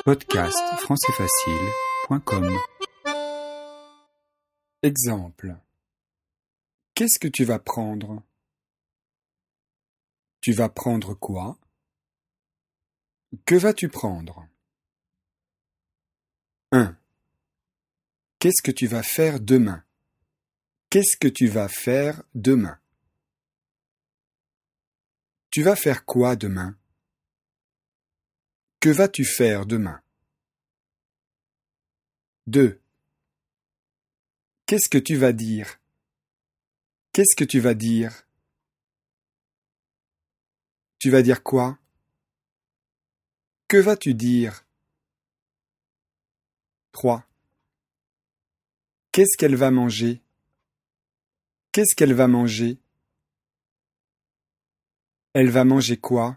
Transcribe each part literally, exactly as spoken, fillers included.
podcast français facile point com. Exemple. Qu'est-ce que tu vas prendre? Tu vas prendre quoi? Que vas-tu prendre? un. Qu'est-ce que tu vas faire demain? Qu'est-ce que tu vas faire demain? Tu vas faire quoi demain? Que vas-tu faire demain? deux. Qu'est-ce que tu vas dire? Qu'est-ce que tu vas dire? Tu vas dire quoi? Que vas-tu dire? trois. Qu'est-ce qu'elle va manger? Qu'est-ce qu'elle va manger? Elle va manger quoi?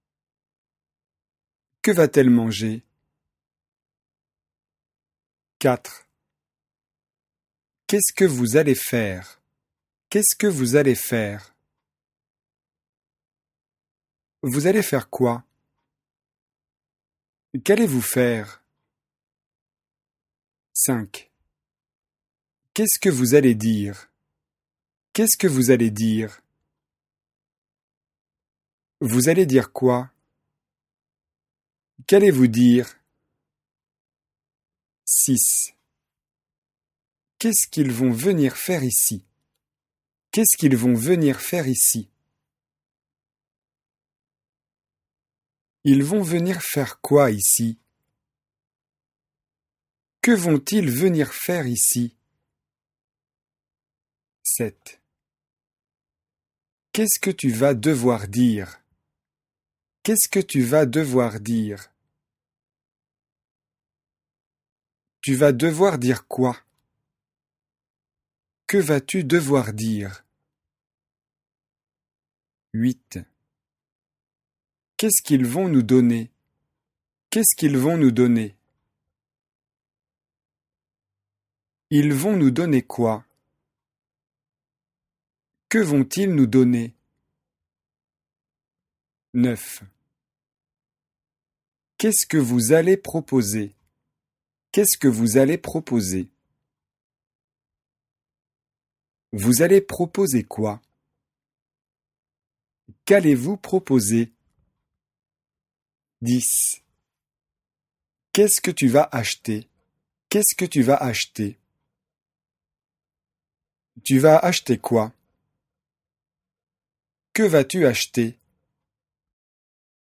Que va-t-elle manger? quatre. Qu'est-ce que vous allez faire? Qu'est-ce que vous allez faire? Vous allez faire quoi? Qu'allez-vous faire? cinq. Qu'est-ce que vous allez dire? Qu'est-ce que vous allez dire? Vous allez dire quoi? Qu'allez-vous dire? six. Qu'est-ce qu'ils vont venir faire ici? Qu'est-ce qu'ils vont venir faire ici? Ils vont venir faire quoi ici? Que vont-ils venir faire ici? sept. Qu'est-ce que tu vas devoir dire? Qu'est-ce que tu vas devoir dire? Tu vas devoir dire quoi? Que vas-tu devoir dire? huit. Qu'est-ce qu'ils vont nous donner? Qu'est-ce qu'ils vont nous donner? Ils vont nous donner quoi? Que vont-ils nous donner? neuf. Qu'est-ce que vous allez proposer? Qu'est-ce que vous allez proposer? Vous allez proposer quoi? Qu'allez-vous proposer? dix. Qu'est-ce que tu vas acheter? Qu'est-ce que tu vas acheter? Tu vas acheter quoi? Que vas-tu acheter?